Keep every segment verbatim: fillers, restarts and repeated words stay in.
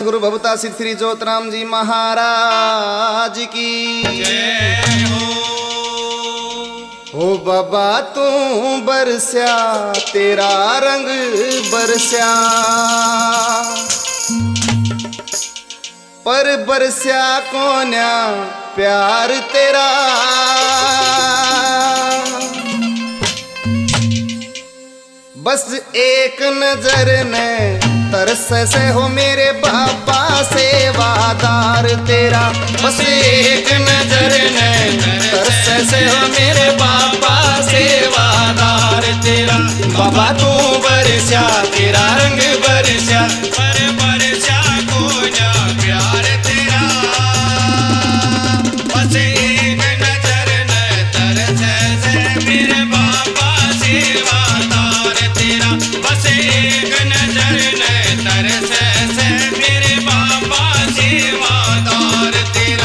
गुरु भवता सिद्ध श्री ज्योतराम जी महाराज की जय हो। हो बाबा तू बरस्या तेरा रंग बरस्या, पर बरस्या कोन्या प्यार तेरा। बस एक नजर ने तरस से हो मेरे बाबा सेवादार तेरा। बस एक नजर ने तरस से हो मेरे बाबा सेवादार तेरा। बाबा तू बरस्या तेरा रंग बरस्या, पर बरस्या को जा प्यार तेरा। बस एक नजर न तरस से मेरे बाबा सेवादार तेरा। बस एक नजर न तरस से मेरे बाबा सेवादार तेरा।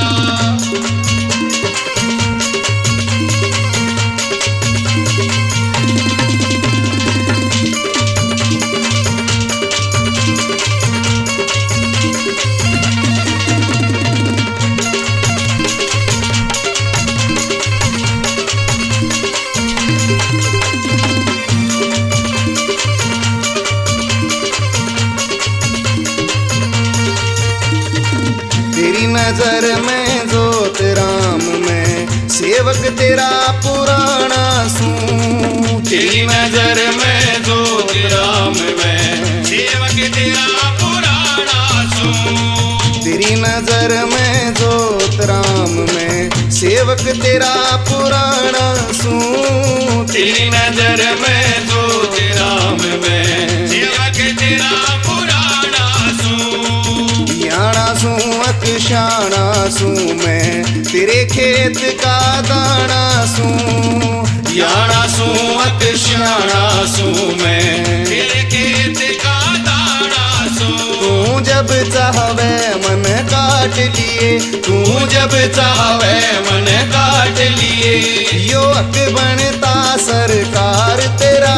तेरी नजर में जोत राम में सेवक तेरा पुराना सूं। तेरी नजर में जोत राम में सेवक तेरा पुराना सूं। तेरी नजर में जोत राम में सेवक तेरा पुराना सूं। तेरी नजर में जोत राम में सेवक तेरा पुराना सूं। याना सूं अकशाना सूं मैं तेरे खेत का दाना सूं। याना सूं अकशाना सूं मैं तेरे खेत का दाना सूं। तू जब चाहवे मन काट लिए, तू जब चाहे मन काट लिए। यो हक बनता सरकार तेरा।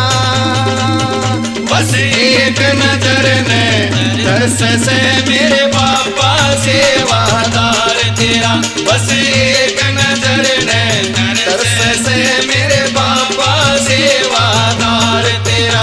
बस एक नजर ने तरस से मेरे बाबा सेवादार तेरा। बस एक नजर ने तरस से मेरे बाबा सेवादार तेरा।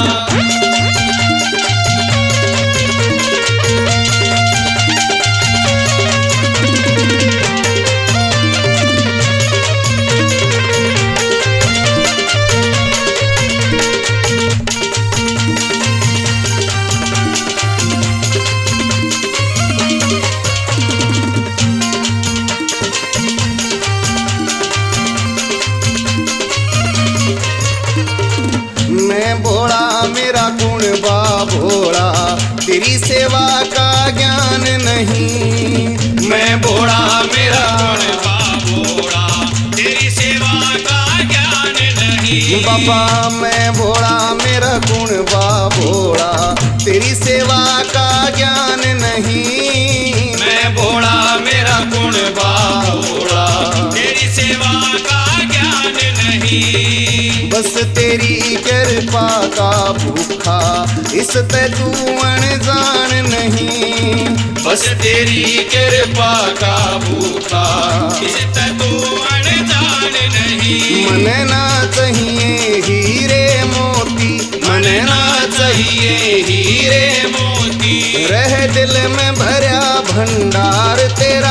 मैं भोला मेरा गुण बा भोला, तेरी सेवा का ज्ञान नहीं। मैं भोला मेरा गुण बा भोला, तेरी सेवा का ज्ञान नहीं। बाबा मैं भोला मेरा गुण बा भोला, तेरी सेवा का ज्ञान नहीं। मैं भोला मेरा गुण बा भोला, तेरी सेवा का ज्ञान नहीं। बस तेरी कृपा का भूखा इस ते तू अनजान नहीं। बस तेरी कृपा का भूखा इस ते तू अनजान नहीं। मन ना चाहिए हीरे मोती, मन ना चाहिए हीरे मोती। रह दिल में भरा भंडार तेरा।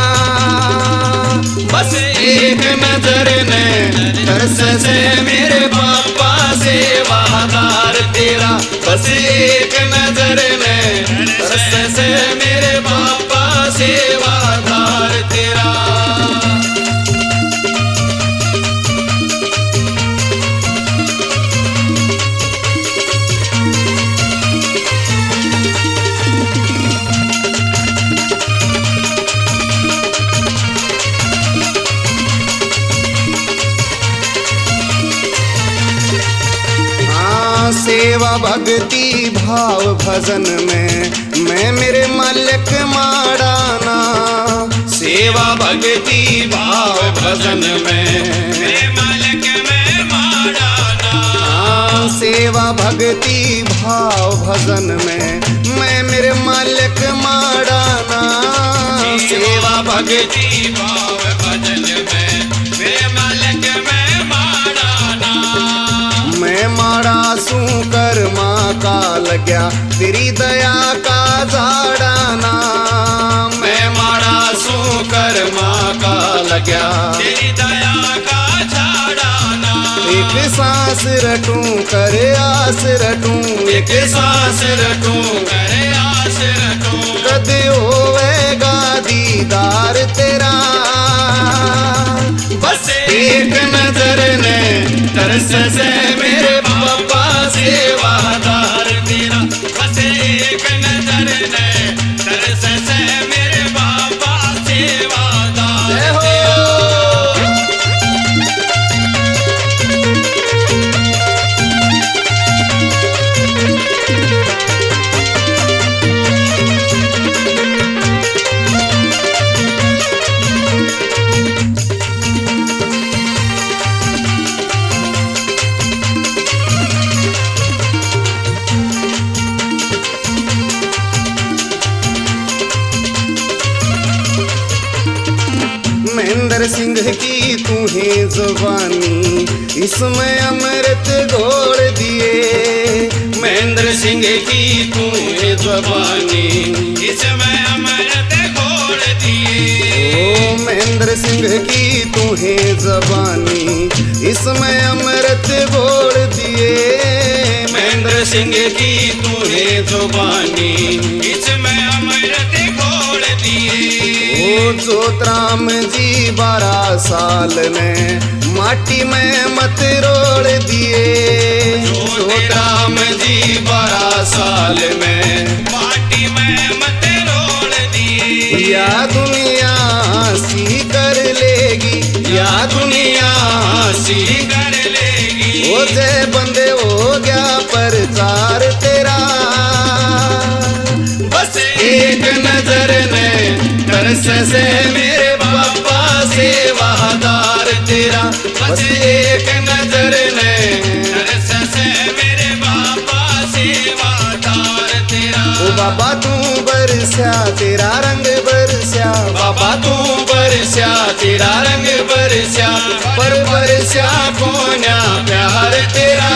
बस एक नजर ने तरस से मेरे बाबा सेवादार तेरा। बस एक नजर ने तरस से मेरे बाबा सेवादार तेरा। सेवा भक्ति भाव भजन में मैं मेरे मालिक माड़ाना। सेवा भक्ति भाव भजन में मैं मालिक में माड़ाना। सेवा भक्ति भाव भजन में मैं मेरे मालिक माड़ाना सेवा भक्ति भाव भजन में मेरे मालिक में माड़ाना मैं माड़ा सू कर्मा का लग्या तेरी दया का झाड़ाना मैं माड़ा सू कर्मा का लग्या तेरी दया का झाड़ाना एक सांस रटूं करे आस रटूं एक सांस रटूं करे आस रटूं कद होवेगा दीदार तेरा बस एक नजर ने तरस से मेरे बाबा सेवादार तेरा बस एक नजर ने तरस से मेरे बाबा सेवादार जय हो। महेंद्र सिंह की तू ही जुबानी इसमें अमृत घोल दिए महेंद्र सिंह की तू जबानी इसमें अमृत घोल दिए ओ महेंद्र सिंह की तू ही जबानी इसमें अमृत घोल दिए महेंद्र सिंह की तूने जुबानी इसमें अमृत घोल दिए ओ जोतराम जी बारह साल ने माटी में मत रोड़ दिए जोतराम जी बारह साल में माटी में मत रोल दिए या दुनिया सी कर लेगी या दुनिया सी कर लेगी ओ जय बंदे हो गया प्रचार तेरा बस एक नजर ने तरस से मेरे बाबा सेवादार तेरा बस एक नजर ने तरस से मेरे बाबा सेवादार तेरा ओ बाबा तू बरसा तेरा रंग बरसा बाबा तू बरस्या तेरा रंग बरस्या पर बरस्या कोन्या प्यार तेरा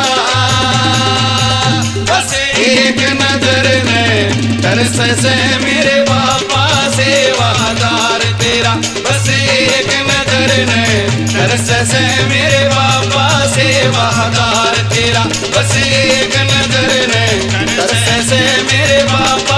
बस एक नजर ने तरस से मेरे बाबा सेवादार तेरा बस एक नजर ने तरस से मेरे बाबा सेवादार तेरा बस एक नजर ने तरस से मेरे बाबा